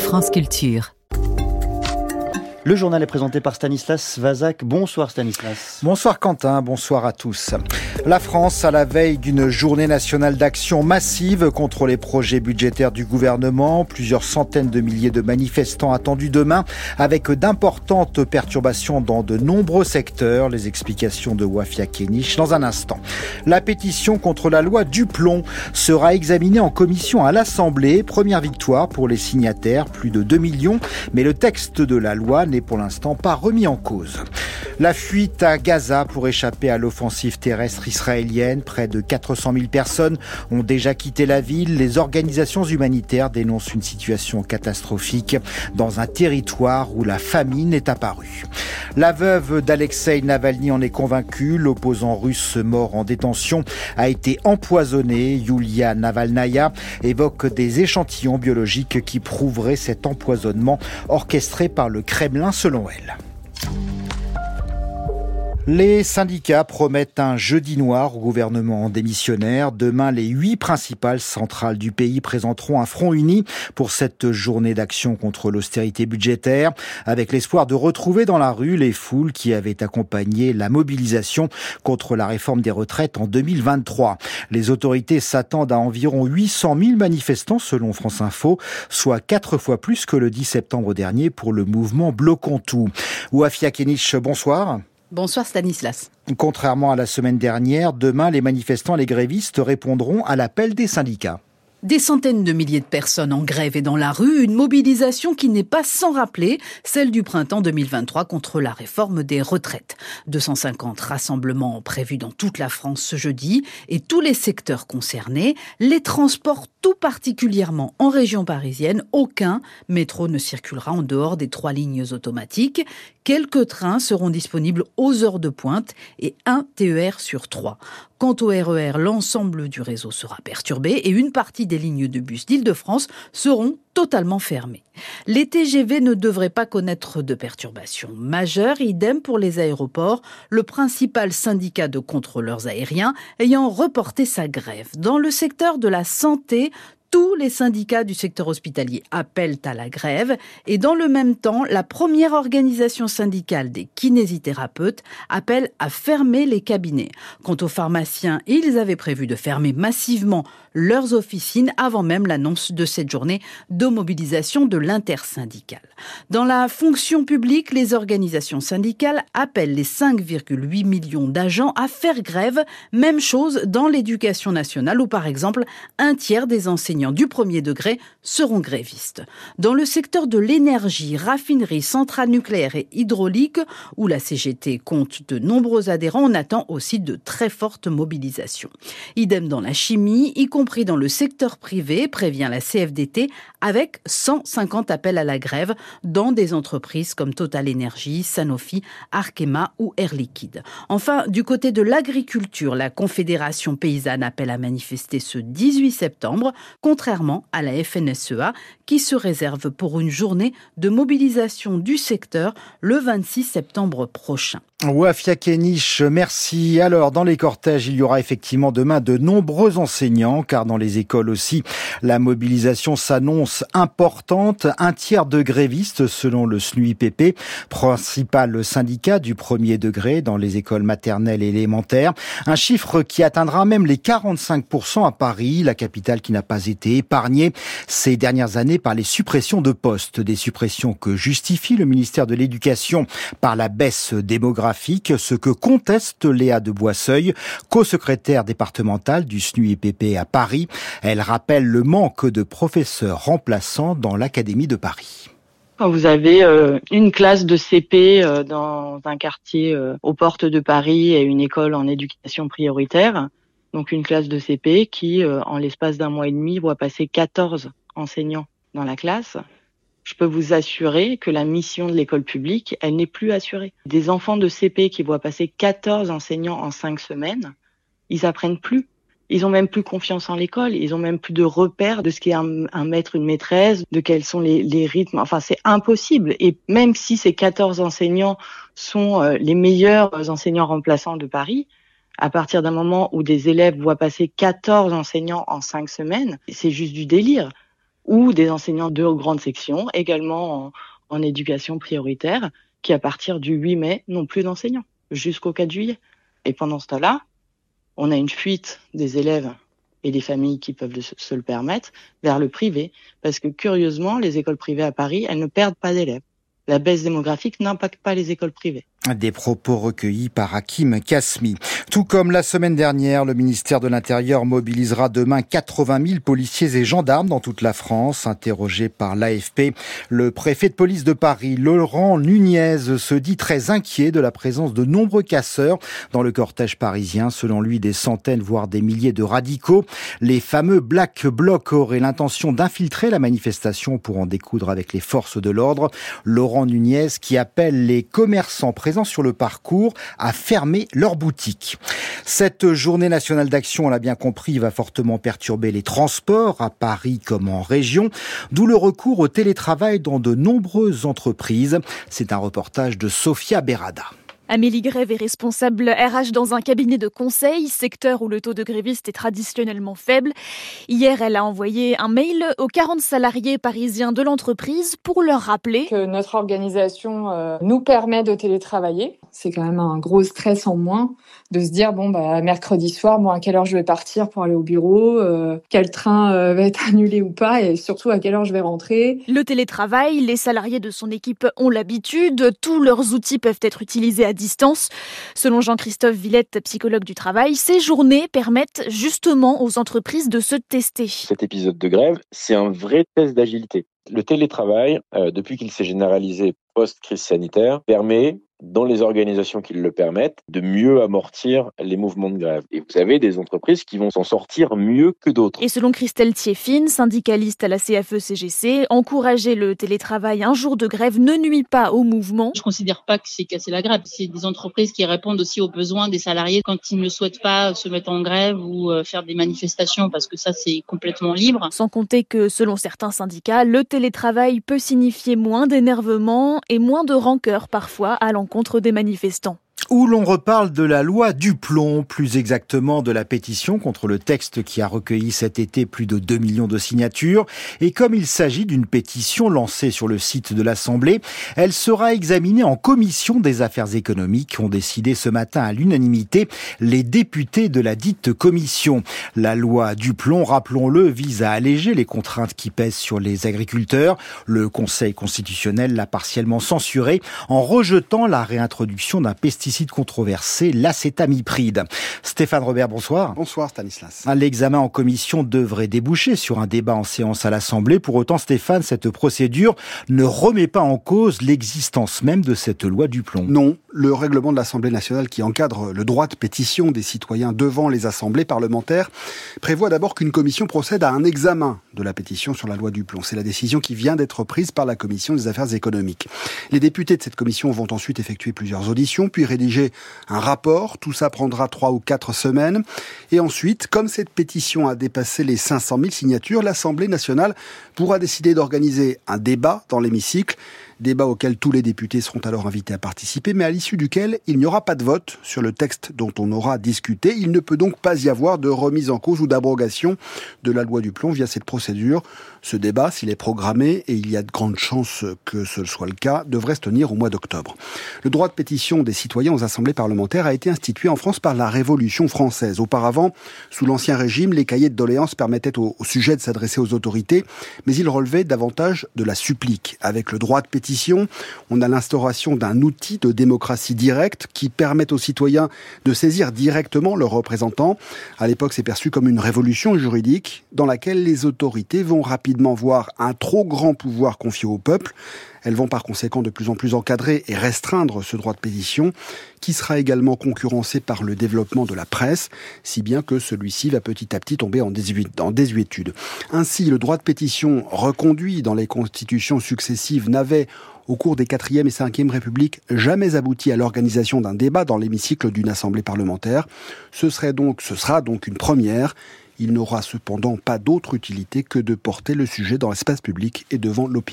France Culture. Le journal est présenté par Stanislas Vazak. Bonsoir Stanislas. Bonsoir Quentin, bonsoir à tous. La France à la veille d'une journée nationale d'action massive contre les projets budgétaires du gouvernement. Plusieurs centaines de milliers de manifestants attendus demain avec d'importantes perturbations dans de nombreux secteurs. Les explications de Wafia Kenich dans un instant. La pétition contre la loi Duplon sera examinée en commission à l'Assemblée. Première victoire pour les signataires, plus de 2 millions. Mais le texte de la loi n'est pour l'instant pas remis en cause. La fuite à Gaza pour échapper à l'offensive terrestre israélienne. Près de 400 000 personnes ont déjà quitté la ville. Les organisations humanitaires dénoncent une situation catastrophique dans un territoire où la famine est apparue. La veuve d'Alexeï Navalny en est convaincue. L'opposant russe mort en détention a été empoisonné. Yulia Navalnaya évoque des échantillons biologiques qui prouveraient cet empoisonnement orchestré par le Kremlin selon elle. Les syndicats promettent un jeudi noir au gouvernement démissionnaire. Demain, les 8 principales centrales du pays présenteront un front uni pour cette journée d'action contre l'austérité budgétaire, avec l'espoir de retrouver dans la rue les foules qui avaient accompagné la mobilisation contre la réforme des retraites en 2023. Les autorités s'attendent à environ 800 000 manifestants selon France Info, soit 4 fois plus que le 10 septembre dernier pour le mouvement Bloquons tout. Wafia Kenich, bonsoir. Bonsoir Stanislas. Contrairement à la semaine dernière, demain, les manifestants et les grévistes répondront à l'appel des syndicats. Des centaines de milliers de personnes en grève et dans la rue, une mobilisation qui n'est pas sans rappeler celle du printemps 2023 contre la réforme des retraites. 250 rassemblements prévus dans toute la France ce jeudi et tous les secteurs concernés, les transports tout particulièrement en région parisienne, aucun métro ne circulera en dehors des 3 lignes automatiques. Quelques trains seront disponibles aux heures de pointe et un TER sur 3. Quant au RER, l'ensemble du réseau sera perturbé et une partie des lignes de bus d'Île-de-France seront totalement fermées. Les TGV ne devraient pas connaître de perturbations majeures, idem pour les aéroports, le principal syndicat de contrôleurs aériens ayant reporté sa grève. Dans le secteur de la santé, tous les syndicats du secteur hospitalier appellent à la grève et dans le même temps, la première organisation syndicale des kinésithérapeutes appelle à fermer les cabinets. Quant aux pharmaciens, ils avaient prévu de fermer massivement leurs officines avant même l'annonce de cette journée de mobilisation de l'intersyndicale. Dans la fonction publique, les organisations syndicales appellent les 5,8 millions d'agents à faire grève. Même chose dans l'éducation nationale où par exemple un tiers des enseignants du premier degré seront grévistes. Dans le secteur de l'énergie, raffinerie, centrales nucléaires et hydrauliques, où la CGT compte de nombreux adhérents, on attend aussi de très fortes mobilisations. Idem dans la chimie, y compris dans le secteur privé, prévient la CFDT, avec 150 appels à la grève dans des entreprises comme Total Energy, Sanofi, Arkema ou Air Liquide. Enfin, du côté de l'agriculture, la Confédération paysanne appelle à manifester ce 18 septembre, contrairement à la FNSEA qui se réserve pour une journée de mobilisation du secteur le 26 septembre prochain. Wafia Kenich, merci. Alors, dans les cortèges, il y aura effectivement demain de nombreux enseignants, car dans les écoles aussi, la mobilisation s'annonce importante. Un tiers de grévistes, selon le SNUIPP, principal syndicat du premier degré dans les écoles maternelles et élémentaires. Un chiffre qui atteindra même les 45% à Paris, la capitale qui n'a pas été épargnée ces dernières années par les suppressions de postes. Des suppressions que justifie le ministère de l'Éducation par la baisse démographique, ce que conteste Léa de Boisseuil, co-secrétaire départementale du SNUIPP à Paris. Elle rappelle le manque de professeurs remplaçants dans l'Académie de Paris. Quand vous avez une classe de CP dans un quartier aux portes de Paris et une école en éducation prioritaire, donc une classe de CP qui, en l'espace d'un mois et demi, voit passer 14 enseignants dans la classe, je peux vous assurer que la mission de l'école publique, elle n'est plus assurée. Des enfants de CP qui voient passer 14 enseignants en 5 semaines, ils apprennent plus. Ils ont même plus confiance en l'école, ils ont même plus de repères de ce qu'est un maître, une maîtresse, de quels sont les rythmes. Enfin, c'est impossible. Et même si ces 14 enseignants sont les meilleurs enseignants remplaçants de Paris, à partir d'un moment où des élèves voient passer 14 enseignants en 5 semaines, c'est juste du délire. ou des enseignants de grande section, également en éducation prioritaire, qui à partir du 8 mai n'ont plus d'enseignants, jusqu'au 4 juillet. Et pendant ce temps-là, on a une fuite des élèves et des familles qui peuvent se le permettre vers le privé, parce que curieusement, les écoles privées à Paris, elles ne perdent pas d'élèves. La baisse démographique n'impacte pas les écoles privées. Des propos recueillis par Hakim Kasmi. Tout comme la semaine dernière, le ministère de l'Intérieur mobilisera demain 80 000 policiers et gendarmes dans toute la France. Interrogé par l'AFP, le préfet de police de Paris, Laurent Nunez, se dit très inquiet de la présence de nombreux casseurs dans le cortège parisien. Selon lui, des centaines, voire des milliers de radicaux. Les fameux Black Blocs auraient l'intention d'infiltrer la manifestation pour en découdre avec les forces de l'ordre. Laurent Nunez qui appelle les commerçants présents sur le parcours à fermer leurs boutiques. Cette journée nationale d'action, on l'a bien compris, va fortement perturber les transports à Paris comme en région, d'où le recours au télétravail dans de nombreuses entreprises. C'est un reportage de Sophia Berada. Amélie Grève est responsable RH dans un cabinet de conseil, secteur où le taux de grévistes est traditionnellement faible. Hier, elle a envoyé un mail aux 40 salariés parisiens de l'entreprise pour leur rappeler que notre organisation nous permet de télétravailler. C'est quand même un gros stress en moins de se dire mercredi soir, à quelle heure je vais partir pour aller au bureau, quel train va être annulé ou pas, et surtout à quelle heure je vais rentrer. Le télétravail, les salariés de son équipe ont l'habitude, tous leurs outils peuvent être utilisés à distance. Selon Jean-Christophe Villette, psychologue du travail, ces journées permettent justement aux entreprises de se tester. Cet épisode de grève, c'est un vrai test d'agilité. Le télétravail, depuis qu'il s'est généralisé post-crise sanitaire, permet, dans les organisations qui le permettent, de mieux amortir les mouvements de grève. Et vous avez des entreprises qui vont s'en sortir mieux que d'autres. Et selon Christelle Thieffine, syndicaliste à la CFE-CGC, encourager le télétravail un jour de grève ne nuit pas au mouvement. Je ne considère pas que c'est casser la grève. C'est des entreprises qui répondent aussi aux besoins des salariés quand ils ne souhaitent pas se mettre en grève ou faire des manifestations, parce que ça, c'est complètement libre. Sans compter que, selon certains syndicats, le télétravail peut signifier moins d'énervement et moins de rancœur parfois à l'encontre des manifestants. Où l'on reparle de la loi Duplon, plus exactement de la pétition contre le texte qui a recueilli cet été plus de 2 millions de signatures. Et comme il s'agit d'une pétition lancée sur le site de l'Assemblée, elle sera examinée en commission des affaires économiques, ont décidé ce matin à l'unanimité les députés de la dite commission. La loi Duplon, rappelons-le, vise à alléger les contraintes qui pèsent sur les agriculteurs. Le Conseil constitutionnel l'a partiellement censurée en rejetant la réintroduction d'un pesticide controversé, l'acétamipride. Stéphane Robert, bonsoir. Bonsoir Stanislas. L'examen en commission devrait déboucher sur un débat en séance à l'Assemblée. Pour autant, Stéphane, cette procédure ne remet pas en cause l'existence même de cette loi Duplon. Non, le règlement de l'Assemblée nationale qui encadre le droit de pétition des citoyens devant les assemblées parlementaires prévoit d'abord qu'une commission procède à un examen de la pétition sur la loi Duplon. C'est la décision qui vient d'être prise par la commission des affaires économiques. Les députés de cette commission vont ensuite effectuer plusieurs auditions, puis rédiger un rapport. Tout ça prendra 3 ou 4 semaines. Et ensuite, comme cette pétition a dépassé les 500 000 signatures, l'Assemblée nationale pourra décider d'organiser un débat dans l'hémicycle. Débat auquel tous les députés seront alors invités à participer, mais à l'issue duquel il n'y aura pas de vote sur le texte dont on aura discuté. Il ne peut donc pas y avoir de remise en cause ou d'abrogation de la loi Duplon via cette procédure. Ce débat, s'il est programmé, et il y a de grandes chances que ce soit le cas, devrait se tenir au mois d'octobre. Le droit de pétition des citoyens aux assemblées parlementaires a été institué en France par la Révolution française. Auparavant, sous l'Ancien Régime, les cahiers de doléances permettaient au sujet de s'adresser aux autorités, mais ils relevaient davantage de la supplique. Avec le droit de pétition, on a l'instauration d'un outil de démocratie directe qui permet aux citoyens de saisir directement leurs représentants. À l'époque, c'est perçu comme une révolution juridique dans laquelle les autorités vont rapidement voir un trop grand pouvoir confié au peuple. Elles vont par conséquent de plus en plus encadrer et restreindre ce droit de pétition, qui sera également concurrencé par le développement de la presse, si bien que celui-ci va petit à petit tomber en désuétude. Ainsi, le droit de pétition reconduit dans les constitutions successives n'avait, au cours des 4e et 5e Républiques, jamais abouti à l'organisation d'un débat dans l'hémicycle d'une assemblée parlementaire. Ce sera donc une première. Il n'aura cependant pas d'autre utilité que de porter le sujet dans l'espace public et devant l'opinion.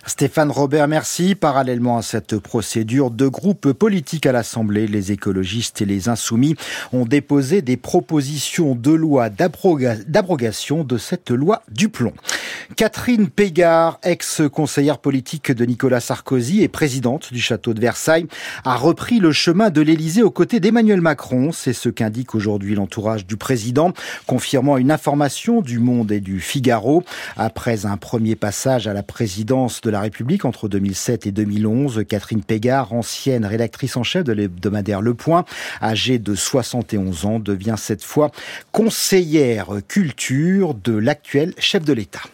Stéphane Robert, merci. Parallèlement à cette procédure, 2 groupes politiques à l'Assemblée, les écologistes et les Insoumis, ont déposé des propositions de loi d'abrogation de cette loi du plomb. Catherine Pégard, ex-conseillère politique de Nicolas Sarkozy et présidente du château de Versailles, a repris le chemin de l'Élysée aux côtés d'Emmanuel Macron. C'est ce qu'indique aujourd'hui l'entourage du président, confirmant une information du Monde et du Figaro. Après un premier passage à la présidence de la République entre 2007 et 2011, Catherine Pégard, ancienne rédactrice en chef de l'hebdomadaire Le Point, âgée de 71 ans, devient cette fois conseillère culture de l'actuel chef de l'État.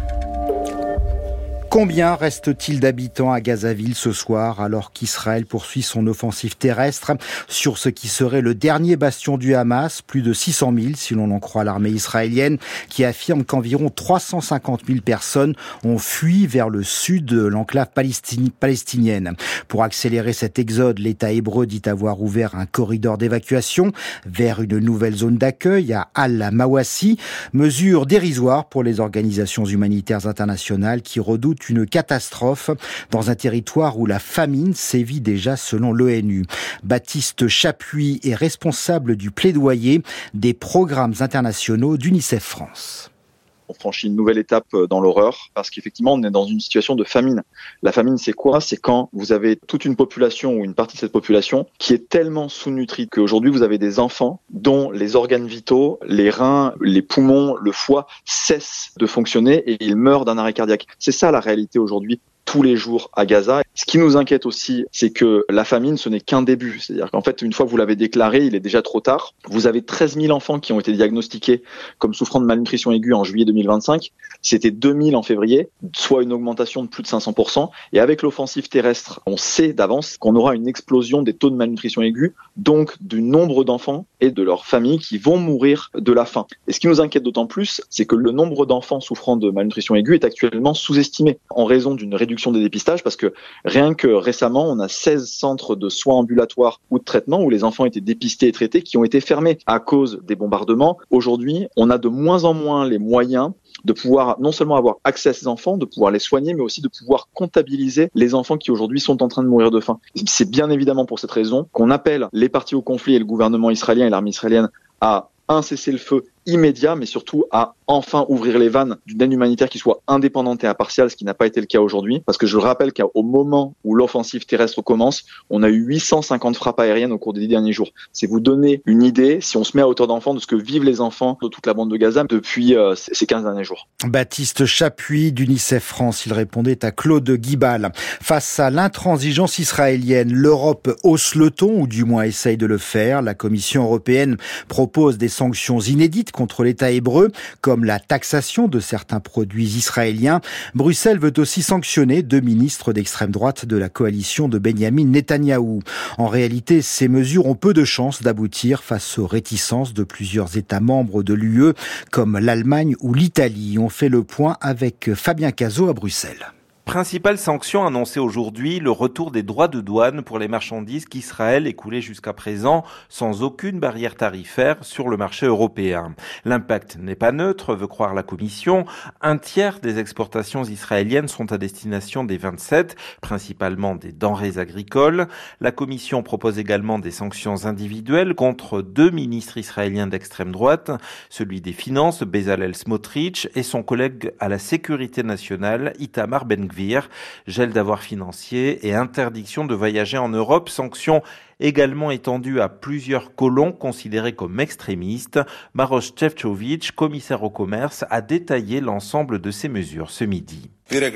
Combien reste-t-il d'habitants à Gazaville ce soir alors qu'Israël poursuit son offensive terrestre sur ce qui serait le dernier bastion du Hamas? Plus de 600 000 si l'on en croit l'armée israélienne qui affirme qu'environ 350 000 personnes ont fui vers le sud de l'enclave palestinienne. Pour accélérer cet exode, l'État hébreu dit avoir ouvert un corridor d'évacuation vers une nouvelle zone d'accueil à Al-Mawassi, mesure dérisoire pour les organisations humanitaires internationales qui redoutent une catastrophe dans un territoire où la famine sévit déjà selon l'ONU. Baptiste Chapuis est responsable du plaidoyer des programmes internationaux d'UNICEF France. On franchit une nouvelle étape dans l'horreur parce qu'effectivement, on est dans une situation de famine. La famine, c'est quoi? C'est quand vous avez toute une population ou une partie de cette population qui est tellement sous-nutrie qu'aujourd'hui, vous avez des enfants dont les organes vitaux, les reins, les poumons, le foie cessent de fonctionner et ils meurent d'un arrêt cardiaque. C'est ça la réalité aujourd'hui tous les jours à Gaza. Ce qui nous inquiète aussi, c'est que la famine, ce n'est qu'un début. C'est-à-dire qu'en fait, une fois que vous l'avez déclaré, il est déjà trop tard. Vous avez 13 000 enfants qui ont été diagnostiqués comme souffrant de malnutrition aiguë en juillet 2025. C'était 2 000 en février, soit une augmentation de plus de 500%. Et avec l'offensive terrestre, on sait d'avance qu'on aura une explosion des taux de malnutrition aiguë, donc du nombre d'enfants et de leurs familles qui vont mourir de la faim. Et ce qui nous inquiète d'autant plus, c'est que le nombre d'enfants souffrant de malnutrition aiguë est actuellement sous-estimé en raison d'une réduction des dépistages, parce que rien que récemment, on a 16 centres de soins ambulatoires ou de traitement où les enfants étaient dépistés et traités qui ont été fermés à cause des bombardements. Aujourd'hui, on a de moins en moins les moyens de pouvoir non seulement avoir accès à ces enfants, de pouvoir les soigner, mais aussi de pouvoir comptabiliser les enfants qui aujourd'hui sont en train de mourir de faim. C'est bien évidemment pour cette raison qu'on appelle les parties au conflit et le gouvernement israélien et l'armée israélienne à un cessez-le-feu immédiat, mais surtout à enfin ouvrir les vannes d'une aide humanitaire qui soit indépendante et impartiale, ce qui n'a pas été le cas aujourd'hui. Parce que je rappelle qu'au moment où l'offensive terrestre commence, on a eu 850 frappes aériennes au cours des 10 derniers jours. C'est vous donner une idée, si on se met à hauteur d'enfant, de ce que vivent les enfants de toute la bande de Gaza depuis ces 15 derniers jours. Baptiste Chapuis d'UNICEF France, il répondait à Claude Guibal. Face à l'intransigeance israélienne, l'Europe hausse le ton, ou du moins essaye de le faire. La Commission européenne propose des sanctions inédites contre l'État hébreu, comme la taxation de certains produits israéliens. Bruxelles veut aussi sanctionner 2 ministres d'extrême droite de la coalition de Benyamin Netanyahou. En réalité, ces mesures ont peu de chances d'aboutir face aux réticences de plusieurs États membres de l'UE, comme l'Allemagne ou l'Italie. On fait le point avec Fabien Cazot à Bruxelles. Principale sanction annoncée aujourd'hui, le retour des droits de douane pour les marchandises qu'Israël écoulait jusqu'à présent sans aucune barrière tarifaire sur le marché européen. L'impact n'est pas neutre, veut croire la Commission. 1/3 des exportations israéliennes sont à destination des 27, principalement des denrées agricoles. La Commission propose également des sanctions individuelles contre 2 ministres israéliens d'extrême droite, celui des Finances, Bezalel Smotrich, et son collègue à la Sécurité nationale, Itamar Ben-Gvir. Gel d'avoirs financiers et interdiction de voyager en Europe, sanctions également étendues à plusieurs colons considérés comme extrémistes. Maroš Šefčovič, commissaire au commerce, a détaillé l'ensemble de ces mesures ce midi.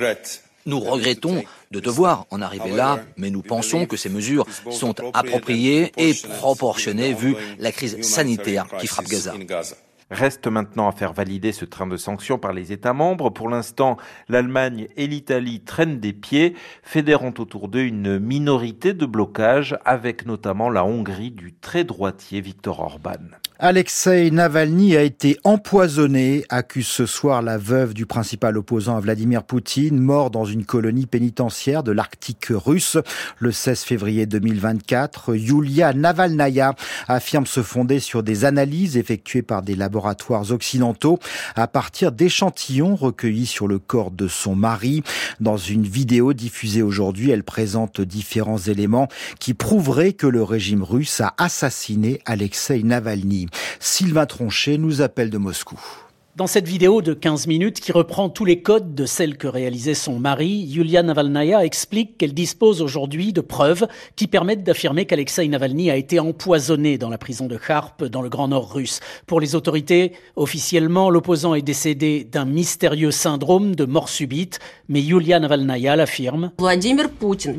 Nous regrettons de devoir en arriver là, mais nous pensons que ces mesures sont appropriées et proportionnées vu la crise sanitaire qui frappe Gaza. Reste maintenant à faire valider ce train de sanctions par les États membres. Pour l'instant, l'Allemagne et l'Italie traînent des pieds, fédérant autour d'eux une minorité de blocage, avec notamment la Hongrie du très droitier Viktor Orban. Alexeï Navalny a été empoisonné, accuse ce soir la veuve du principal opposant à Vladimir Poutine, mort dans une colonie pénitentiaire de l'Arctique russe le 16 février 2024. Yulia Navalnaya affirme se fonder sur des analyses effectuées par des laboratoires occidentaux à partir d'échantillons recueillis sur le corps de son mari. Dans une vidéo diffusée aujourd'hui, elle présente différents éléments qui prouveraient que le régime russe a assassiné Alexeï Navalny. Sylvain Tronchet nous appelle de Moscou. Dans cette vidéo de 15 minutes qui reprend tous les codes de celle que réalisait son mari, Yulia Navalnaya explique qu'elle dispose aujourd'hui de preuves qui permettent d'affirmer qu'Alexeï Navalny a été empoisonné dans la prison de Kharp dans le Grand Nord russe. Pour les autorités, officiellement, l'opposant est décédé d'un mystérieux syndrome de mort subite, mais Yulia Navalnaya l'affirme. Vladimir Poutine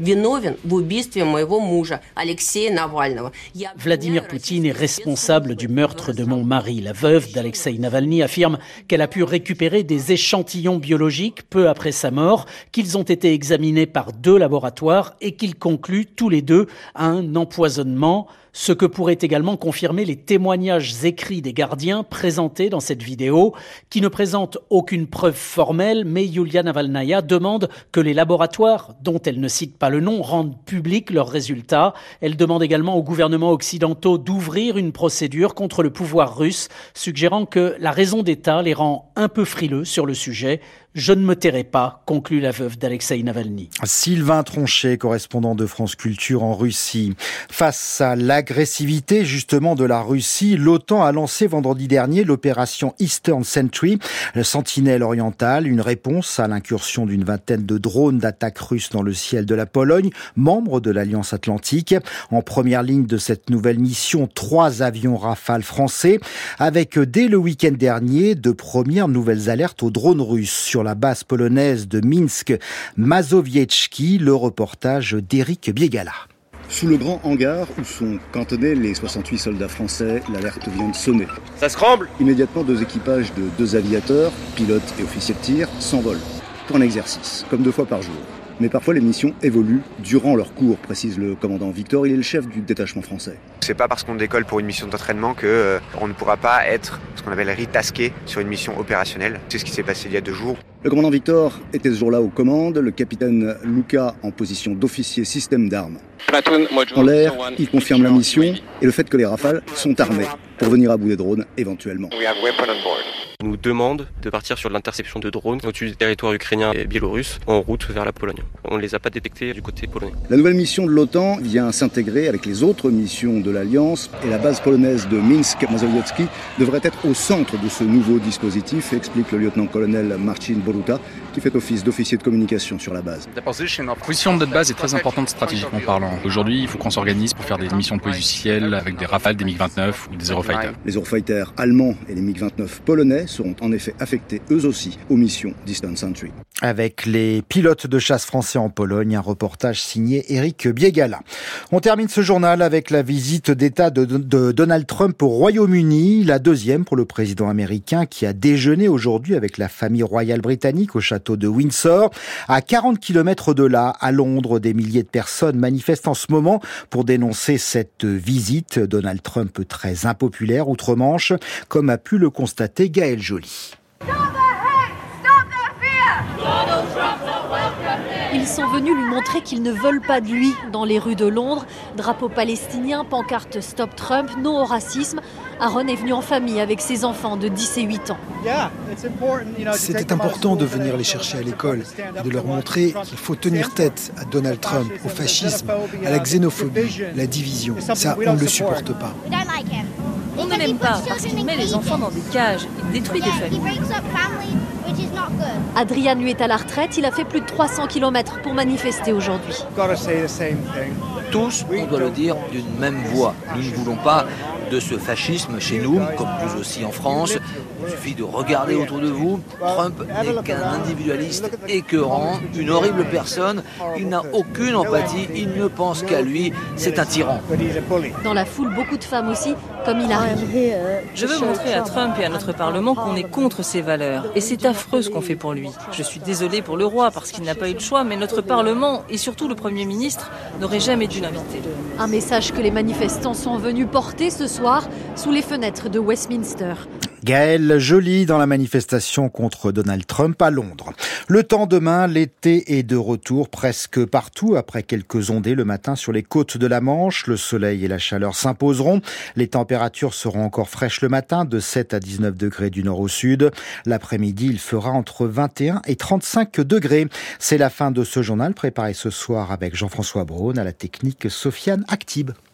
est responsable du meurtre de mon mari. La veuve d'Alexeï Navalny affirme qu'elle a pu récupérer des échantillons biologiques peu après sa mort, qu'ils ont été examinés par 2 laboratoires et qu'ils concluent tous les 2 à un empoisonnement. Ce que pourraient également confirmer les témoignages écrits des gardiens présentés dans cette vidéo, qui ne présentent aucune preuve formelle, mais Yulia Navalnaya demande que les laboratoires, dont elle ne cite pas le nom, rendent publics leurs résultats. Elle demande également aux gouvernements occidentaux d'ouvrir une procédure contre le pouvoir russe, suggérant que la raison d'État les rend un peu frileux sur le sujet. Je ne me tairai pas, conclut la veuve d'Alexeï Navalny. Sylvain Tronchet, correspondant de France Culture en Russie. Face à l'agressivité justement de la Russie, l'OTAN a lancé vendredi dernier l'opération Eastern Sentry, le Sentinelle orientale, une réponse à l'incursion d'une vingtaine de drones d'attaque russes dans le ciel de la Pologne, membre de l'Alliance Atlantique. En première ligne de cette nouvelle mission, 3 avions Rafale français, avec dès le week-end dernier de premières nouvelles alertes aux drones russes sur la base polonaise de Minsk, Mazowiecki, le reportage d'Éric Biegala. Sous le grand hangar où sont cantonnés les 68 soldats français, l'alerte vient de sonner. Ça scramble ! Immédiatement, 2 équipages de 2 aviateurs, pilotes et officiers de tir, s'envolent pour un exercice, comme 2 fois par jour. Mais parfois les missions évoluent durant leur cours, précise le commandant Victor, il est le chef du détachement français. C'est pas parce qu'on décolle pour une mission d'entraînement que on ne pourra pas être ce qu'on appelle retaské sur une mission opérationnelle. C'est ce qui s'est passé il y a 2 jours. Le commandant Victor était ce jour-là aux commandes, le capitaine Luca en position d'officier système d'armes. En l'air, il confirme la mission et le fait que les Rafales sont armés pour venir à bout des drones éventuellement. On nous demande de partir sur l'interception de drones au-dessus du territoire ukrainien et biélorusse en route vers la Pologne. On ne les a pas détectés du côté polonais. La nouvelle mission de l'OTAN vient s'intégrer avec les autres missions de l'Alliance et la base polonaise de Minsk-Mazowiecki devrait être au centre de ce nouveau dispositif, explique le lieutenant-colonel Marcin Boruta, qui fait office d'officier de communication sur la base. La position de notre base est très importante stratégiquement parlant. Aujourd'hui, il faut qu'on s'organise pour faire des missions de police du ciel avec des Rafales, des MiG-29 ou des Eurofighters. Les Eurofighters allemands et les MiG-29 polonais seront en effet affectés eux aussi aux missions Distant Sentry. Avec les pilotes de chasse français en Pologne, un reportage signé Éric Biegala. On termine ce journal avec la visite d'État de Donald Trump au Royaume-Uni, la 2e pour le président américain qui a déjeuné aujourd'hui avec la famille royale britannique au château de Windsor. À 40 km de là, à Londres, des milliers de personnes manifestent en ce moment pour dénoncer cette visite. Donald Trump très impopulaire outre-Manche, comme a pu le constater Gaël Joly. Ils sont venus lui montrer qu'ils ne veulent pas de lui dans les rues de Londres. Drapeau palestinien, pancarte Stop Trump, non au racisme. Aaron est venu en famille avec ses enfants de 10 et 8 ans. C'était important de venir les chercher à l'école et de leur montrer qu'il faut tenir tête à Donald Trump, au fascisme, à la xénophobie, la division. Ça, on ne le supporte pas. On ne l'aime pas parce qu'il met les enfants dans des cages et détruit des familles. Adrian, lui, est à la retraite. Il a fait plus de 300 km pour manifester aujourd'hui. Tous, on doit le dire d'une même voix. Nous ne voulons pas de ce fascisme chez nous, comme plus aussi en France. Il suffit de regarder autour de vous. Trump n'est qu'un individualiste écœurant, une horrible personne. Il n'a aucune empathie, il ne pense qu'à lui. C'est un tyran. Dans la foule, beaucoup de femmes aussi, comme Hillary. Je veux montrer à Trump et à notre Parlement qu'on est contre ses valeurs. Et c'est affreux ce qu'on fait pour lui. Je suis désolée pour le roi parce qu'il n'a pas eu le choix, mais notre Parlement et surtout le Premier ministre n'auraient jamais dû l'inviter. Un message que les manifestants sont venus porter ce soir sous les fenêtres de Westminster. Gaëlle Joly dans la manifestation contre Donald Trump à Londres. Le temps demain, l'été est de retour presque partout après quelques ondées le matin sur les côtes de la Manche. Le soleil et la chaleur s'imposeront. Les températures seront encore fraîches le matin, de 7 à 19 degrés du nord au sud. L'après-midi, il fera entre 21 et 35 degrés. C'est la fin de ce journal préparé ce soir avec Jean-François Braun, à la technique Sofiane Actib.